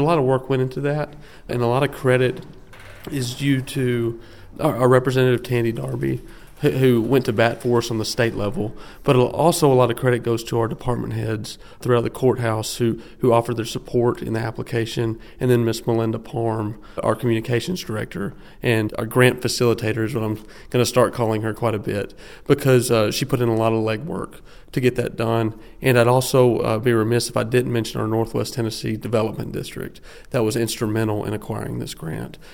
lot of work went into that, and a lot of credit is due to our Representative Tandy Darby, who went to bat for us on the state level, but also a lot of credit goes to our department heads throughout the courthouse who offered their support in the application, and then Miss Melinda Parm, our communications director, and our grant facilitator is what I'm going to start calling her quite a bit, because she put in a lot of legwork to get that done. And I'd also be remiss if I didn't mention our Northwest Tennessee Development District that was instrumental in acquiring this grant.